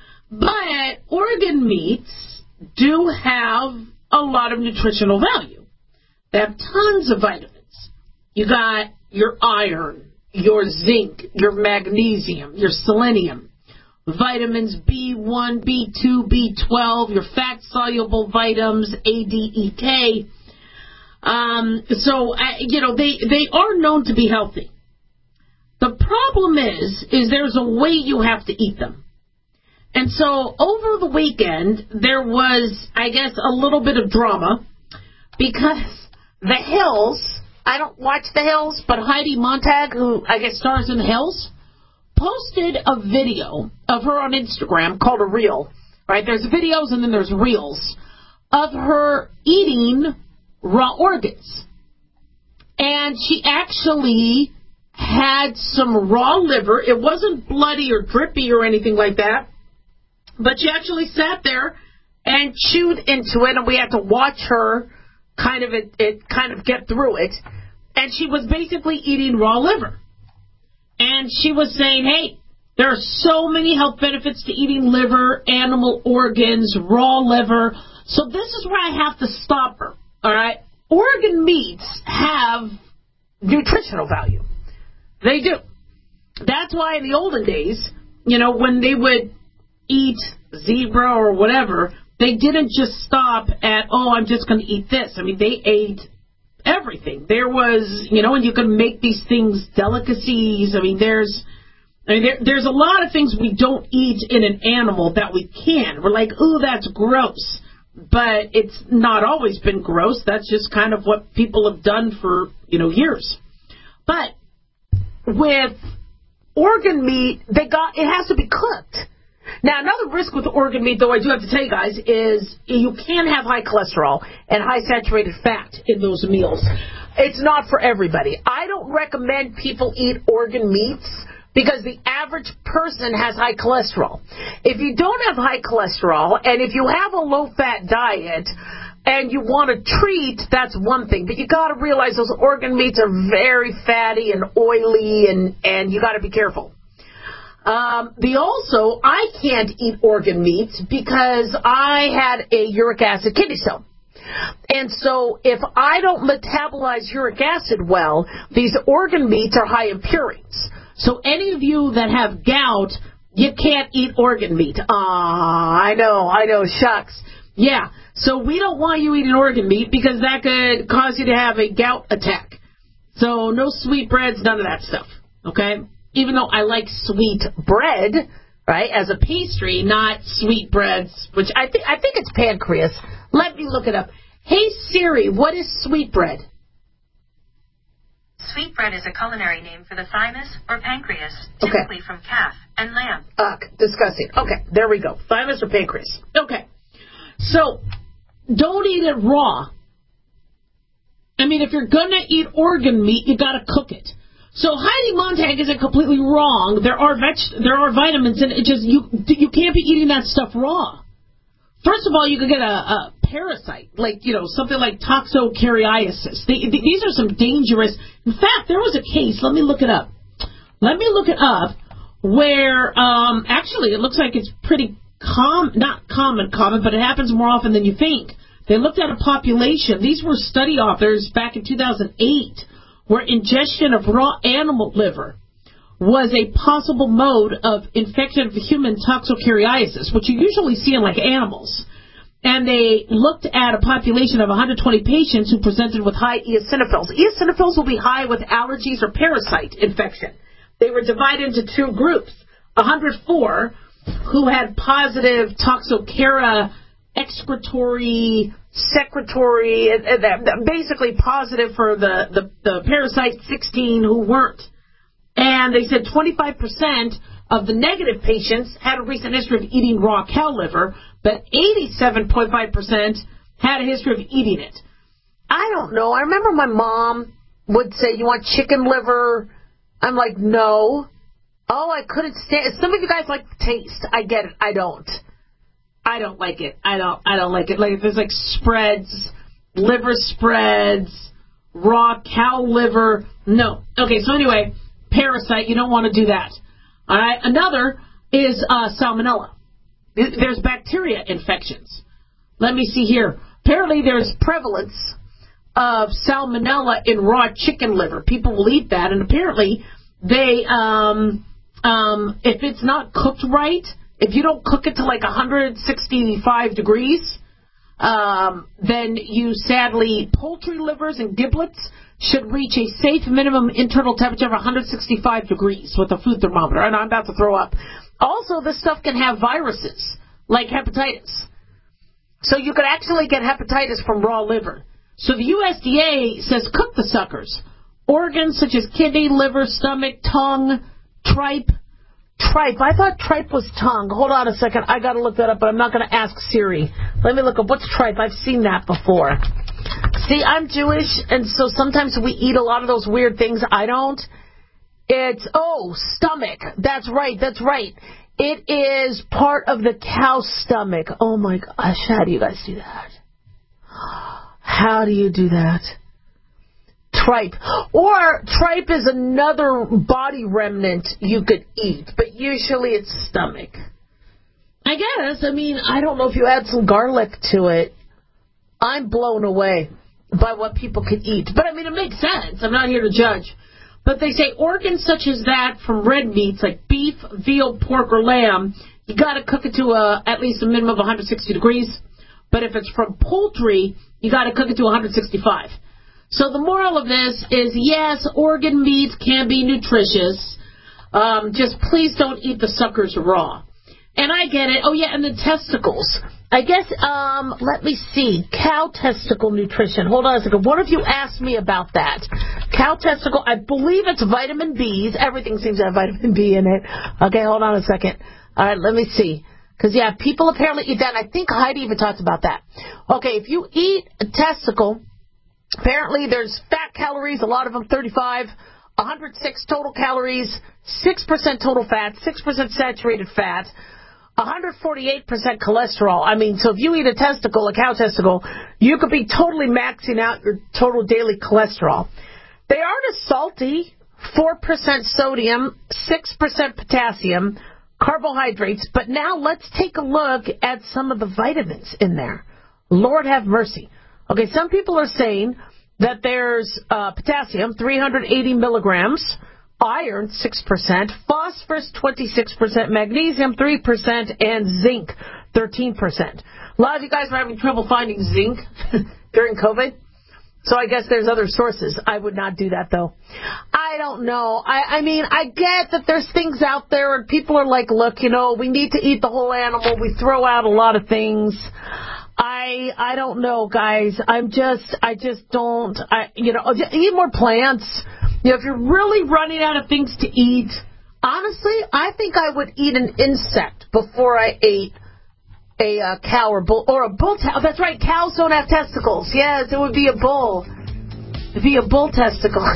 But organ meats do have a lot of nutritional value. They have tons of vitamins. You got your iron, your zinc, your magnesium, your selenium, vitamins B one, B two, B twelve, your fat-soluble vitamins, A, D, E, K. Um, so, uh, you know, they, they are known to be healthy. The problem is, is there's a way you have to eat them. And so over the weekend, there was, I guess, a little bit of drama because The Hills, I don't watch The Hills, but Heidi Montag, who I guess stars in The Hills, posted a video of her on Instagram called a reel. Right? There's videos and then there's reels of her eating raw organs. And she actually had some raw liver. It wasn't bloody or drippy or anything like that. But she actually sat there and chewed into it, and we had to watch her kind of it, it kind of get through it. And she was basically eating raw liver. And she was saying, hey, there are so many health benefits to eating liver, animal organs, raw liver. So this is where I have to stop her. All right? Organ meats have nutritional value. They do. That's why in the olden days, you know, when they would eat zebra or whatever, they didn't just stop at, oh, I'm just going to eat this. I mean, they ate everything. There was, you know, and you could make these things delicacies. I mean, there's, I mean, there, there's a lot of things we don't eat in an animal that we can. We're like, ooh, that's gross. But it's not always been gross. That's just kind of what people have done for, you know, years. But with organ meat, they got it has to be cooked. Now, another risk with organ meat, though, I do have to tell you guys, is you can have high cholesterol and high saturated fat in those meals. It's not for everybody. I don't recommend people eat organ meats because the average person has high cholesterol. If you don't have high cholesterol and if you have a low-fat diet and you want to treat, that's one thing. But you got to realize those organ meats are very fatty and oily, and, and you got to be careful. Um, the also, I can't eat organ meats because I had a uric acid kidney stone. And so if I don't metabolize uric acid well, these organ meats are high in purines. So any of you that have gout, you can't eat organ meat. Ah, I know, I know, shucks. Yeah, so we don't want you eating organ meat because that could cause you to have a gout attack. So no sweetbreads, none of that stuff, okay? Even though I like sweet bread, right, as a pastry, not sweetbreads, which I think I think it's pancreas. Let me look it up. Hey, Siri, what is sweetbread? Sweetbread is a culinary name for the thymus or pancreas, typically okay. from calf and lamb. Uh, disgusting. Okay, there we go. Thymus or pancreas. Okay. So, don't eat it raw. I mean, if you're going to eat organ meat, you got to cook it. So Heidi Montag isn't completely wrong. There are veg- there are vitamins in it. It's just you you can't be eating that stuff raw. First of all, you could get a, a parasite, like, you know, something like toxocariasis. They, they, these are some dangerous. In fact, there was a case. Let me look it up. Let me look it up. Where um, actually it looks like it's pretty com not common common, but it happens more often than you think. They looked at a population. These were study authors back in two thousand eight. Where ingestion of raw animal liver was a possible mode of infection of human toxocariasis, which you usually see in, like, animals. And they looked at a population of one hundred twenty patients who presented with high eosinophils. Eosinophils will be high with allergies or parasite infection. They were divided into two groups, one hundred four who had positive toxocara excretory, secretory, basically positive for the, the, the parasite, sixteen who weren't. And they said twenty-five percent of the negative patients had a recent history of eating raw cow liver, but eighty-seven point five percent had a history of eating it. I don't know. I remember my mom would say, you want chicken liver? I'm like, no. Oh, I couldn't stand it. Some of you guys like the taste. I get it. I don't. I don't like it. I don't I don't like it. Like, if there's like spreads, liver spreads, raw cow liver, no. Okay, so anyway, parasite, you don't want to do that. All right, another is uh, salmonella. There's bacteria infections. Let me see here. Apparently there's prevalence of salmonella in raw chicken liver. People will eat that, and apparently they, um, um, if it's not cooked right, if you don't cook it to like one hundred sixty-five degrees, um, then you sadly, poultry livers and giblets should reach a safe minimum internal temperature of one hundred sixty-five degrees with a food thermometer. And I'm about to throw up. Also, this stuff can have viruses, like hepatitis. So you could actually get hepatitis from raw liver. So the U S D A says cook the suckers. Organs such as kidney, liver, stomach, tongue, tripe. Tripe. I thought tripe was tongue. Hold on a second. I got to look that up, but I'm not going to ask Siri. Let me look up what's tripe. I've seen that before. See, I'm Jewish, and so sometimes we eat a lot of those weird things. I don't. It's, oh, stomach. That's right. That's right. It is part of the cow's stomach. Oh, my gosh. How do you guys do that? How do you do that? Tripe. Or tripe is another body remnant you could eat, but usually it's stomach. I guess. I mean, I don't know if you add some garlic to it. I'm blown away by what people can eat. But, I mean, it makes sense. I'm not here to judge. But they say organs such as that from red meats like beef, veal, pork, or lamb, you got to cook it to a, at least a minimum of one hundred sixty degrees. But if it's from poultry, you got to cook it to one hundred sixty-five. So the moral of this is, yes, organ meats can be nutritious. Um, just please don't eat the suckers raw. And I get it. Oh, yeah, and the testicles. I guess, um, let me see. Cow testicle nutrition. Hold on a second. What if you asked me about that? Cow testicle, I believe it's vitamin B's. Everything seems to have vitamin B in it. Okay, hold on a second. All right, let me see. Because, yeah, people apparently eat that. And I think Heidi even talked about that. Okay, if you eat a testicle, apparently there's fat calories, a lot of them thirty-five, one hundred six total calories, six percent total fat, six percent saturated fat, one hundred forty-eight percent cholesterol. I mean, so if you eat a testicle, a cow testicle, you could be totally maxing out your total daily cholesterol. They aren't as salty, four percent sodium, six percent potassium, carbohydrates. But now let's take a look at some of the vitamins in there. Lord have mercy. Okay, some people are saying that there's uh, potassium, three hundred eighty milligrams, iron, six percent, phosphorus, twenty-six percent, magnesium, three percent, and zinc, thirteen percent. A lot of you guys were having trouble finding zinc during COVID, so I guess there's other sources. I would not do that, though. I don't know. I, I mean, I get that there's things out there, and people are like, look, you know, we need to eat the whole animal. We throw out a lot of things. I I don't know, guys. I'm just, I just don't, I you know, eat more plants. You know, if you're really running out of things to eat, honestly, I think I would eat an insect before I ate a uh, cow or bull, or a bull. Te- oh, that's right, cows don't have testicles. Yes, it would be a bull. It'd be a bull testicle.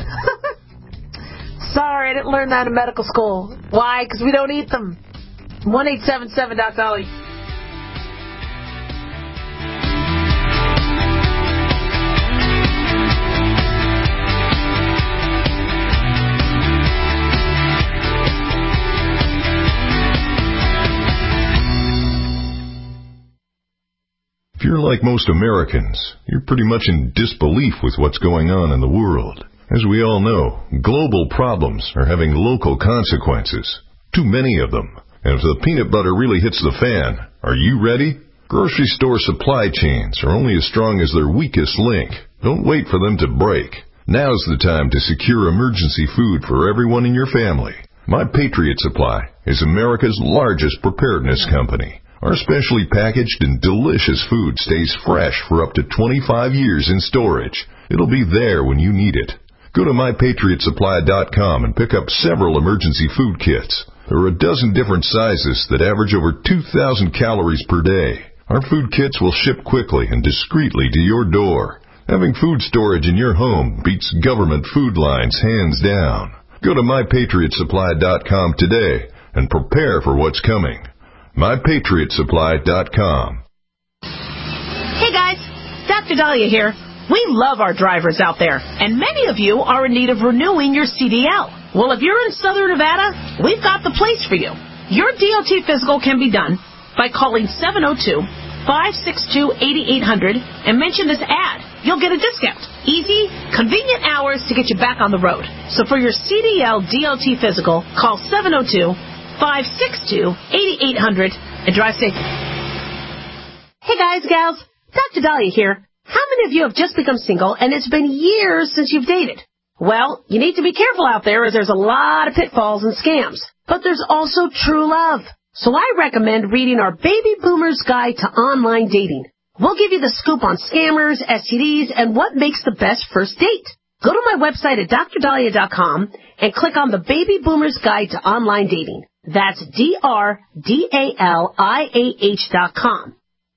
Sorry, I didn't learn that in medical school. Why? Because we don't eat them. one eight seven seven Doc Dolly. If you're like most Americans, you're pretty much in disbelief with what's going on in the world. As we all know, global problems are having local consequences. Too many of them. And if the peanut butter really hits the fan, are you ready? Grocery store supply chains are only as strong as their weakest link. Don't wait for them to break. Now's the time to secure emergency food for everyone in your family. My Patriot Supply is America's largest preparedness company. Our specially packaged and delicious food stays fresh for up to twenty-five years in storage. It'll be there when you need it. Go to my patriot supply dot com and pick up several emergency food kits. There are a dozen different sizes that average over two thousand calories per day. Our food kits will ship quickly and discreetly to your door. Having food storage in your home beats government food lines hands down. Go to my patriot supply dot com today and prepare for what's coming. my patriot supply dot com. Hey guys, Doctor Dahlia here. We love our drivers out there, and many of you are in need of renewing your C D L. Well, if you're in Southern Nevada, we've got the place for you. Your D O T physical can be done by calling seven oh two, five six two, eight eight hundred and mention this ad. you'll get a discount. Easy, convenient hours to get you back on the road. So for your C D L D O T physical, call seven oh two, five six two, eight eight hundred and drive safe. Hey guys, gals, Doctor Dahlia here. How many of you have just become single and it's been years since you've dated? Well, you need to be careful out there as there's a lot of pitfalls and scams. But there's also true love. So I recommend reading our Baby Boomer's Guide to Online Dating. We'll give you the scoop on scammers, S T Ds, and what makes the best first date. Go to my website at dr dahlia dot com and click on the Baby Boomer's Guide to Online Dating. That's D R D A L I A H dot com.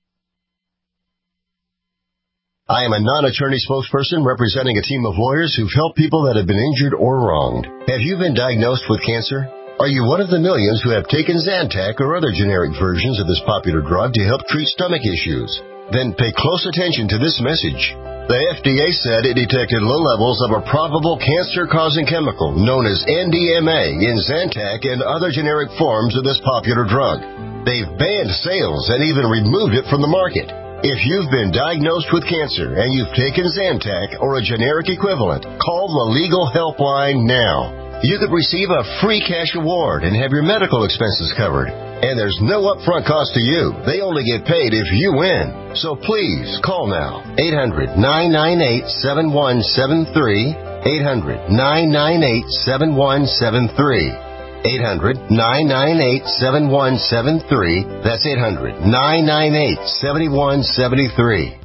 I am a non-attorney spokesperson representing a team of lawyers who've helped people that have been injured or wronged. Have you been diagnosed with cancer? Are you one of the millions who have taken Zantac or other generic versions of this popular drug to help treat stomach issues? Then pay close attention to this message. The F D A said it detected low levels of a probable cancer-causing chemical known as N D M A in Zantac and other generic forms of this popular drug. They've banned sales and even removed it from the market. If you've been diagnosed with cancer and you've taken Zantac or a generic equivalent, call the Legal Helpline now. You could receive a free cash award and have your medical expenses covered. And there's no upfront cost to you. They only get paid if you win. So please, call now. eight hundred, nine nine eight, seven one seven three. eight hundred, nine nine eight, seven one seven three. eight hundred, nine nine eight, seven one seven three. That's eight hundred, nine nine eight, seven one seven three.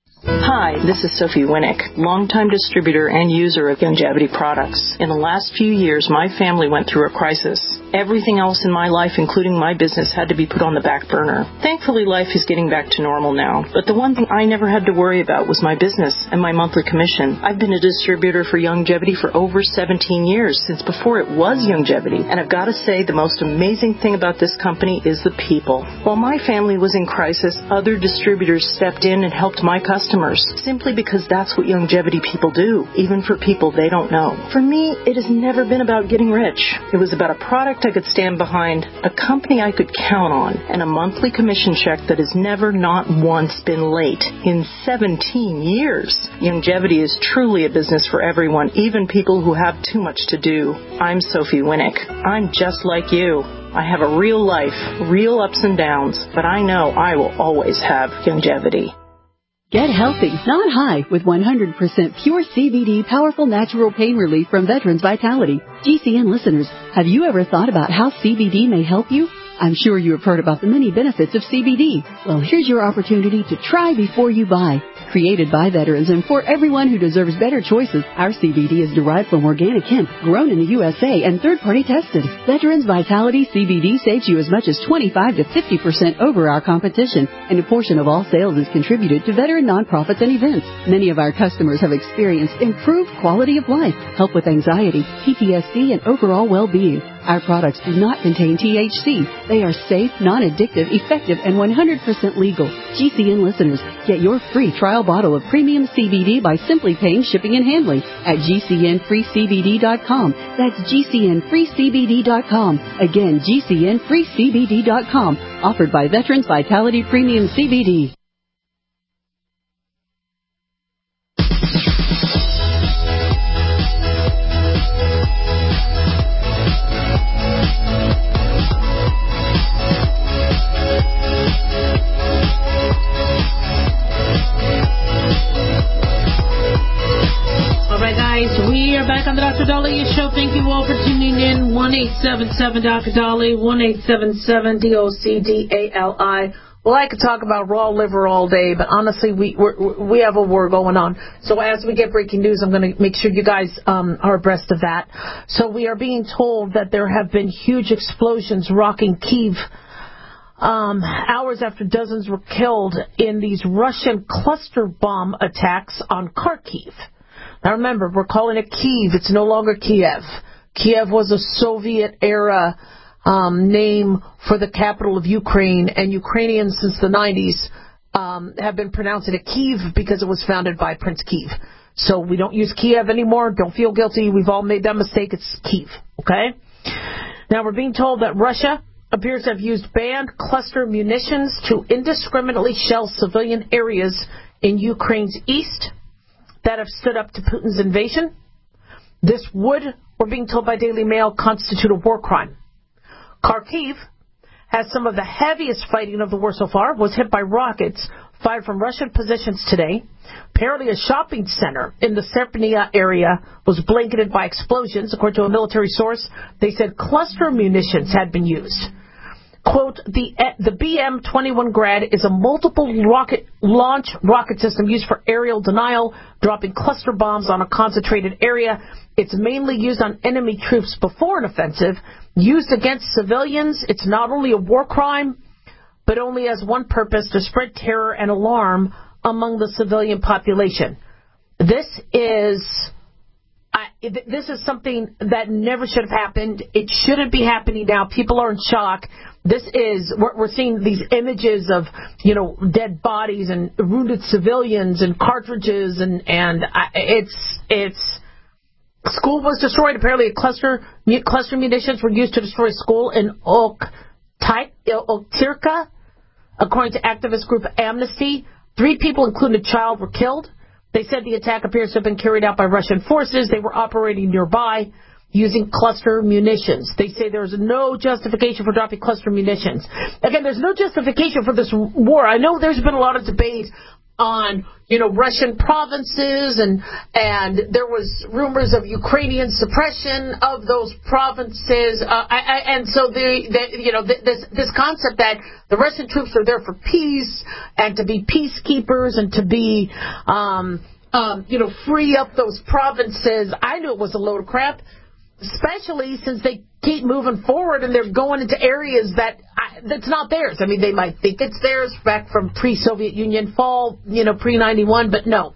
Hi, this is Sophie Winnick, longtime distributor and user of Youngevity products. In the last few years, my family went through a crisis. Everything else in my life, including my business, had to be put on the back burner. Thankfully, life is getting back to normal now. But the one thing I never had to worry about was my business and my monthly commission. I've been a distributor for Youngevity for over seventeen years, since before it was Youngevity. And I've got to say, the most amazing thing about this company is the people. While my family was in crisis, other distributors stepped in and helped my customers, simply because that's what Youngevity people do, even for people they don't know. For me, it has never been about getting rich. It was about a product I could stand behind, a company I could count on, and a monthly commission check that has never not once been late in seventeen years. Youngevity is truly a business for everyone, even people who have too much to do. I'm Sophie Winnick. I'm just like you. I have a real life, real ups and downs, but I know I will always have Youngevity. Get healthy, not high, with one hundred percent pure C B D powerful natural pain relief from Veterans Vitality. G C N listeners, have you ever thought about how C B D may help you? I'm sure you have heard about the many benefits of C B D. Well, here's your opportunity to try before you buy. Created by veterans and for everyone who deserves better choices, our C B D is derived from organic hemp, grown in the U S A and third-party tested. Veterans Vitality C B D saves you as much as twenty-five to fifty percent over our competition, and a portion of all sales is contributed to veteran nonprofits and events. Many of our customers have experienced improved quality of life, help with anxiety, P T S D, and overall well-being. Our products do not contain T H C. They are safe, non-addictive, effective, and one hundred percent legal. G C N listeners, get your free trial bottle of premium C B D by simply paying shipping and handling at G C N free C B D dot com. That's G C N free C B D dot com. Again, G C N free C B D dot com. Offered by Veterans Vitality Premium C B D. We are back on the Doctor Dahlia Show. Thank you all for tuning in. one eight seven seven Doctor Dahlia, one eight seven seven D O C D A L I. Well, I could talk about raw liver all day, but honestly, we we're, we have a war going on. So as we get breaking news, I'm going to make sure you guys um, are abreast of that. So we are being told that there have been huge explosions rocking Kyiv um, hours after dozens were killed in these Russian cluster bomb attacks on Kharkiv. Now remember, we're calling it Kyiv. It's no longer Kiev. Kiev was a Soviet-era um, name for the capital of Ukraine, and Ukrainians since the nineties um, have been pronouncing it Kyiv because it was founded by Prince Kyiv. So we don't use Kiev anymore. Don't feel guilty. We've all made that mistake. It's Kyiv, okay? Now we're being told that Russia appears to have used banned cluster munitions to indiscriminately shell civilian areas in Ukraine's east that have stood up to Putin's invasion. This would, we're being told by Daily Mail, constitute a war crime. Kharkiv has some of the heaviest fighting of the war so far, was hit by rockets fired from Russian positions today. Apparently a shopping center in the Serpnia area was blanketed by explosions. According to a military source, they said cluster munitions had been used. Quote, the the B M twenty-one Grad is a multiple rocket launch rocket system used for aerial denial, dropping cluster bombs on a concentrated area. It's mainly used on enemy troops before an offensive. Used against civilians, it's not only a war crime, but only has one purpose, to spread terror and alarm among the civilian population. This is... I, this is something that never should have happened. It shouldn't be happening now. People are in shock. This is, we're, we're seeing these images of, you know, dead bodies and wounded civilians and cartridges, and, and I, it's, it's, school was destroyed. Apparently a cluster, cluster munitions were used to destroy a school in Oktirka, according to activist group Amnesty. Three people, including a child, were killed. They said the attack appears to have been carried out by Russian forces. They were operating nearby using cluster munitions. They say there's no justification for dropping cluster munitions. Again, there's no justification for this war. I know there's been a lot of debate on, you know, Russian provinces, and and there was rumors of Ukrainian suppression of those provinces, uh, I, I, and so the, the you know the, this this concept that the Russian troops are there for peace and to be peacekeepers and to be um, um, you know free up those provinces. I knew it was a load of crap, especially since they keep moving forward and they're going into areas that I, that's not theirs. I mean, they might think it's theirs back from pre-Soviet Union fall, you know, pre ninety-one, but no.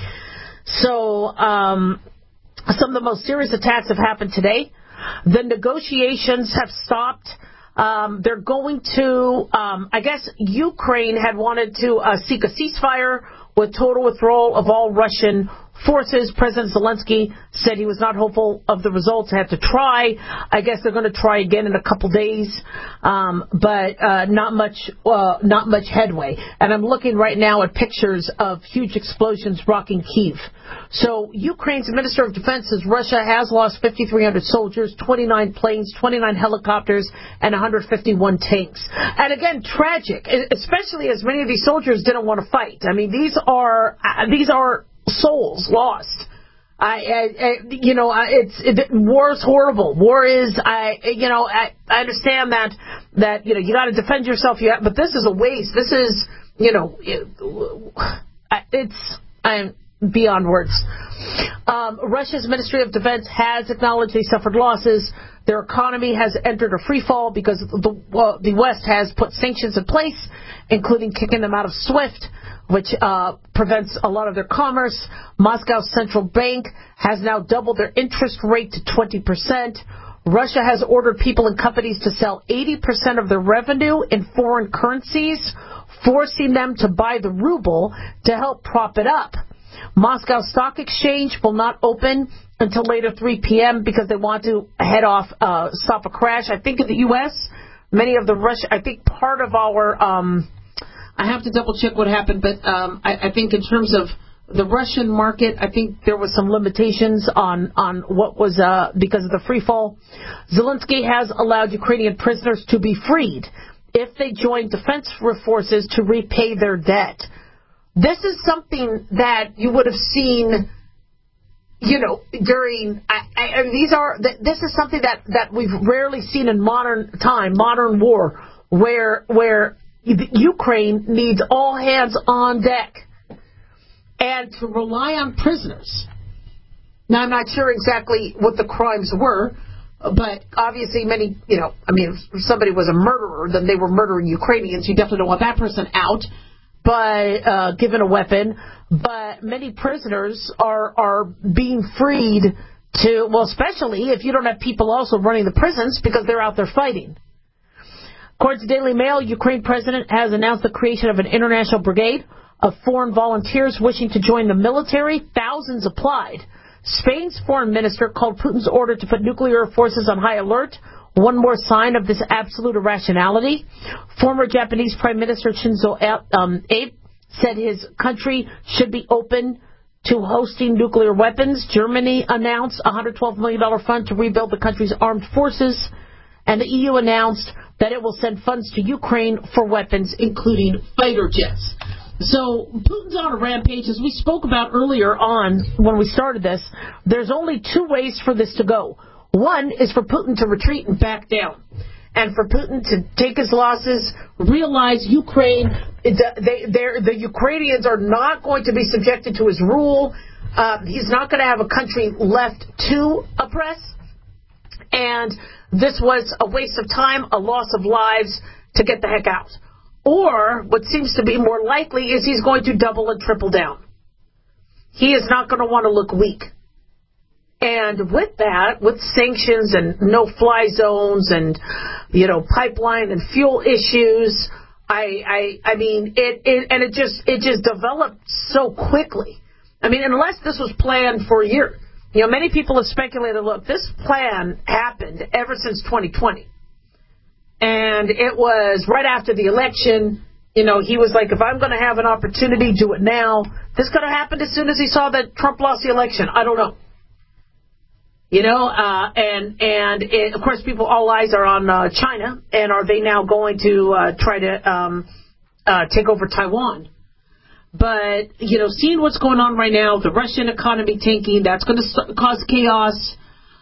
So um, some of the most serious attacks have happened today. The negotiations have stopped. Um, they're going to, um, I guess Ukraine had wanted to uh, seek a ceasefire with total withdrawal of all Russian forces. President Zelensky said he was not hopeful of the results. Had to try. I guess they're going to try again in a couple days, um, but uh, not much, uh, not much headway. And I'm looking right now at pictures of huge explosions rocking Kyiv. So Ukraine's Minister of Defense says Russia has lost fifty-three hundred soldiers, twenty-nine planes, twenty-nine helicopters, and one hundred fifty-one tanks. And again, tragic, especially as many of these soldiers didn't want to fight. I mean, these are uh, these are souls lost. I, I, I you know, it's it, war is horrible. War is, I, you know, I, I understand that that you know you got to defend yourself. You have, but this is a waste. This is, you know, it, it's I'm beyond words. Um, Russia's Ministry of Defense has acknowledged they suffered losses. Their economy has entered a free fall because the well, the West has put sanctions in place, including kicking them out of SWIFT, which uh, prevents a lot of their commerce. Moscow's central bank has now doubled their interest rate to twenty percent. Russia has ordered people and companies to sell eighty percent of their revenue in foreign currencies, forcing them to buy the ruble to help prop it up. Moscow Stock Exchange will not open until later three p.m. because they want to head off, uh, stop a crash. I think in the U S, many of the Russia, I think part of our... Um, I have to double check what happened, but um, I, I think in terms of the Russian market, I think there was some limitations on, on what was, uh, because of the free fall. Zelensky has allowed Ukrainian prisoners to be freed if they join defense forces to repay their debt. This is something that you would have seen, you know, during, I, I, these are, this is something that, that we've rarely seen in modern time, modern war, where, where, Ukraine needs all hands on deck and to rely on prisoners. Now, I'm not sure exactly what the crimes were, but obviously many, you know, I mean, if somebody was a murderer, then they were murdering Ukrainians. You definitely don't want that person out, but uh, given a weapon. But many prisoners are, are being freed to, well, especially if you don't have people also running the prisons because they're out there fighting. According to Daily Mail, Ukraine president has announced the creation of an international brigade of foreign volunteers wishing to join the military. Thousands applied. Spain's foreign minister called Putin's order to put nuclear forces on high alert one more sign of this absolute irrationality. Former Japanese Prime Minister Shinzo Abe said his country should be open to hosting nuclear weapons. Germany announced a one hundred twelve million dollars fund to rebuild the country's armed forces. And the E U announced that it will send funds to Ukraine for weapons, including fighter jets. So Putin's on a rampage. As we spoke about earlier on when we started this, there's only two ways for this to go. One is for Putin to retreat and back down. And for Putin to take his losses, realize Ukraine, they, the Ukrainians are not going to be subjected to his rule. Uh, he's not going to have a country left to oppress. And this was a waste of time, a loss of lives to get the heck out. Or what seems to be more likely is he's going to double and triple down. He is not going to want to look weak. And with that, with sanctions and no-fly zones and, you know, pipeline and fuel issues, I, I, I mean, it, it, and it just, it just developed so quickly. I mean, unless this was planned for a year. You know, many people have speculated, look, this plan happened ever since twenty twenty. And it was right after the election. You know, he was like, if I'm going to have an opportunity, do it now. This could have happened as soon as he saw that Trump lost the election. I don't know. You know, uh, and, and it, of course, people, all eyes are on uh, China. And are they now going to uh, try to um, uh, take over Taiwan? But, you know, seeing what's going on right now, the Russian economy tanking, that's going to st- cause chaos.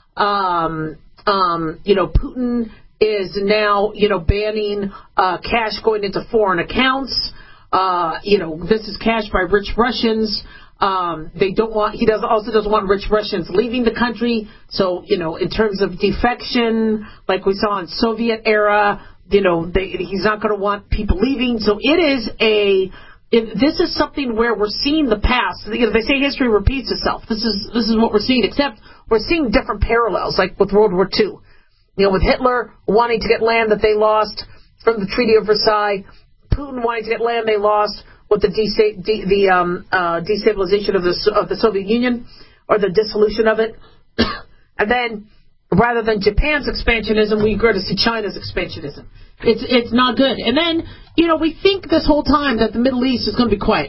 Um, um, you know, Putin is now, you know, banning uh, cash going into foreign accounts. Uh, you know, this is cash by rich Russians. Um, they don't want, he does also doesn't want rich Russians leaving the country. So, you know, in terms of defection, like we saw in Soviet era, you know, they, he's not going to want people leaving. So it is a, it, this is something where we're seeing the past. You know, they say history repeats itself. This is, this is what we're seeing, except we're seeing different parallels, like with World War Two. You know, with Hitler wanting to get land that they lost from the Treaty of Versailles, Putin wanting to get land they lost with the desta- de- the um, uh, destabilization of the of the Soviet Union, or the dissolution of it. And then, rather than Japan's expansionism, we go to see China's expansionism. It's it's not good. And then, you know, we think this whole time that the Middle East is going to be quiet.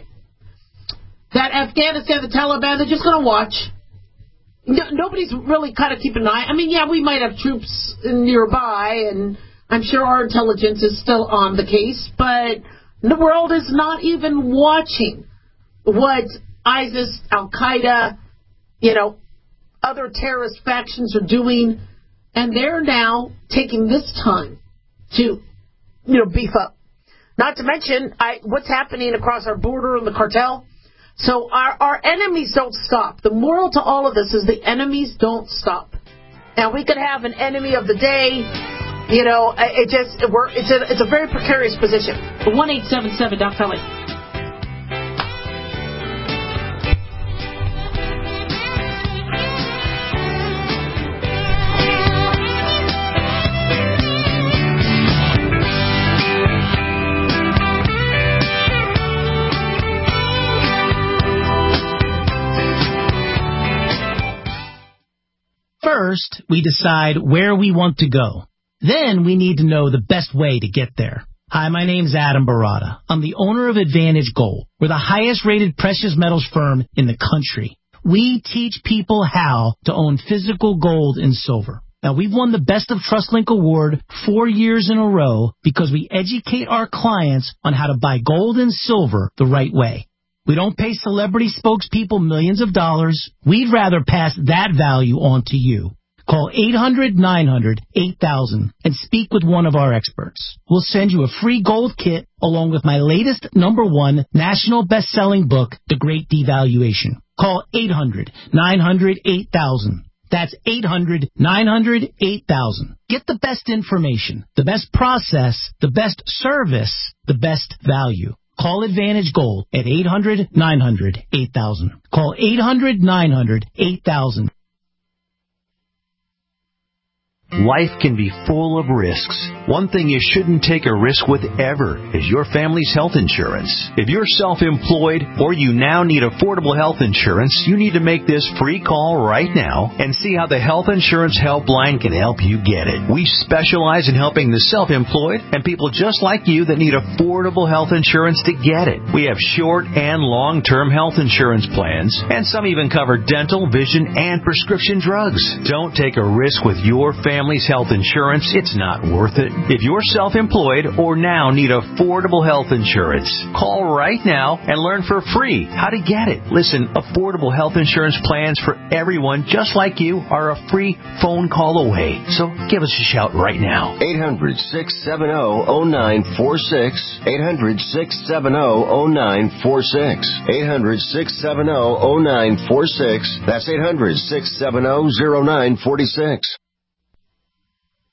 That Afghanistan, the Taliban, they're just going to watch. No, nobody's really kind of keeping an eye. I mean, yeah, we might have troops nearby, and I'm sure our intelligence is still on the case, but the world is not even watching what ISIS, Al-Qaeda, you know, other terrorist factions are doing, and they're now taking this time to, you know, beef up. Not to mention I, what's happening across our border and the cartel. So our, our enemies don't stop. The moral to all of this is the enemies don't stop. And we could have an enemy of the day. You know, it just it we're, it's a it's a very precarious position. one eight seven seven Doc Kelly. First, we decide where we want to go. Then we need to know the best way to get there. Hi, my name's Adam Barada. I'm the owner of Advantage Gold. We're the highest rated precious metals firm in the country. We teach people how to own physical gold and silver. Now, we've won the Best of TrustLink Award four years in a row because we educate our clients on how to buy gold and silver the right way. We don't pay celebrity spokespeople millions of dollars. We'd rather pass that value on to you. Call eight hundred nine hundred eight thousand and speak with one of our experts. We'll send you a free gold kit along with my latest number one national best-selling book, The Great Devaluation. Call eight hundred nine hundred eight thousand. That's eight hundred nine hundred eight thousand. Get the best information, the best process, the best service, the best value. Call Advantage Gold at eight hundred nine hundred eight thousand. Call eight hundred nine hundred eight thousand. Life can be full of risks. One thing you shouldn't take a risk with ever is your family's health insurance. If you're self-employed or you now need affordable health insurance, you need to make this free call right now and see how the Health Insurance Helpline can help you get it. We specialize in helping the self-employed and people just like you that need affordable health insurance to get it. We have short and long-term health insurance plans, and some even cover dental, vision, and prescription drugs. Don't take a risk with your family's health insurance. It's not worth it. If you're self-employed or now need affordable health insurance, call right now and learn for free how to get it. Listen, affordable health insurance plans for everyone just like you are a free phone call away. So give us a shout right now. eight hundred, six seven zero, zero nine four six. eight hundred, six seven zero, zero nine four six. eight hundred, six seven zero, zero nine four six. That's eight hundred, six seven zero, zero nine four six.